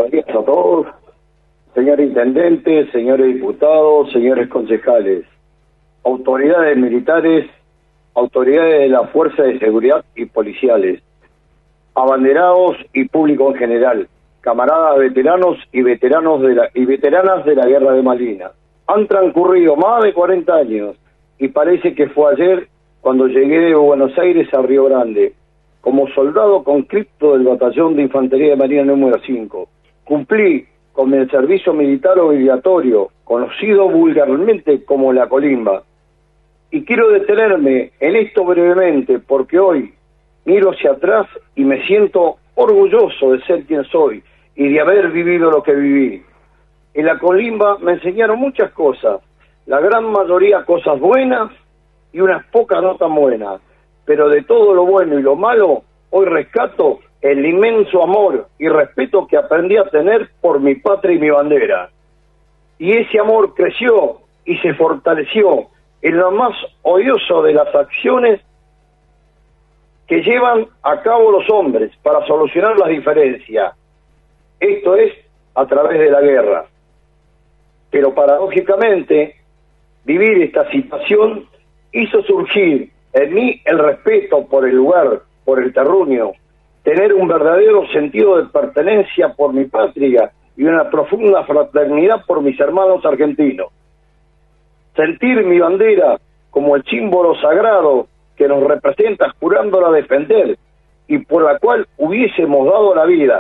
buenos días a todos, señor intendente, señores diputados, señores concejales, autoridades militares, autoridades de la Fuerza de Seguridad y policiales, abanderados y público en general, camaradas veteranos y veteranos y veteranas de la Guerra de Malvinas. Han transcurrido más de 40 años y parece que fue ayer cuando llegué de Buenos Aires a Río Grande, como soldado conscripto del Batallón de Infantería de Marina número 5. Cumplí con el servicio militar obligatorio, conocido vulgarmente como la colimba. Y quiero detenerme en esto brevemente, porque hoy miro hacia atrás y me siento orgulloso de ser quien soy y de haber vivido lo que viví. En la colimba me enseñaron muchas cosas, la gran mayoría cosas buenas y unas pocas no tan buenas, pero de todo lo bueno y lo malo, hoy rescato el inmenso amor y respeto que aprendí a tener por mi patria y mi bandera. Y ese amor creció y se fortaleció en lo más odioso de las acciones que llevan a cabo los hombres para solucionar las diferencias. Esto es a través de la guerra. Pero paradójicamente, vivir esta situación hizo surgir en mí el respeto por el lugar, por el terruño, tener un verdadero sentido de pertenencia por mi patria y una profunda fraternidad por mis hermanos argentinos. Sentir mi bandera como el símbolo sagrado que nos representa jurándola defender y por la cual hubiésemos dado la vida.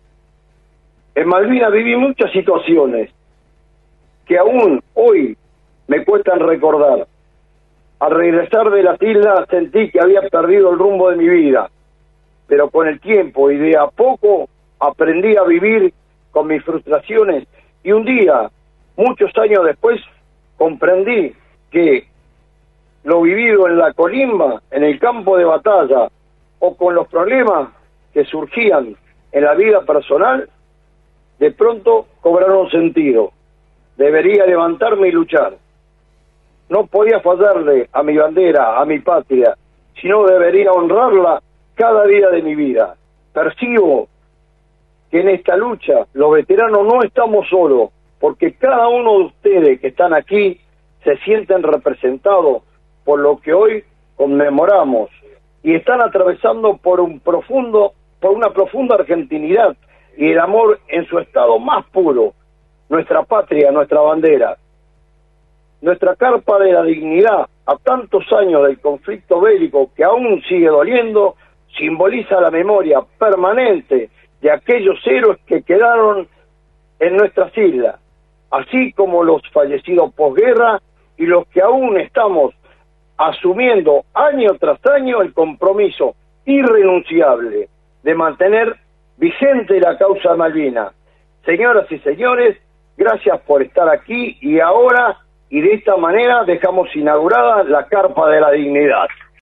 En Malvinas viví muchas situaciones que aún hoy me cuestan recordar. Al regresar de las islas sentí que había perdido el rumbo de mi vida, pero con el tiempo y de a poco aprendí a vivir con mis frustraciones y un día, muchos años después, comprendí que lo vivido en la colimba, en el campo de batalla o con los problemas que surgían en la vida personal, de pronto cobraron sentido. Debería levantarme y luchar. No podía fallarle a mi bandera, a mi patria, sino debería honrarla cada día de mi vida. Percibo que en esta lucha los veteranos no estamos solos, porque cada uno de ustedes que están aquí se sienten representados por lo que hoy conmemoramos y están atravesando por una profunda argentinidad y el amor en su estado más puro, nuestra patria, nuestra bandera. Nuestra carpa de la dignidad, a tantos años del conflicto bélico que aún sigue doliendo, simboliza la memoria permanente de aquellos héroes que quedaron en nuestras islas, así como los fallecidos posguerra y los que aún estamos asumiendo año tras año el compromiso irrenunciable de mantener vigente la causa Malvinas. Señoras y señores, gracias por estar aquí y ahora y de esta manera dejamos inaugurada la Carpa de la Dignidad.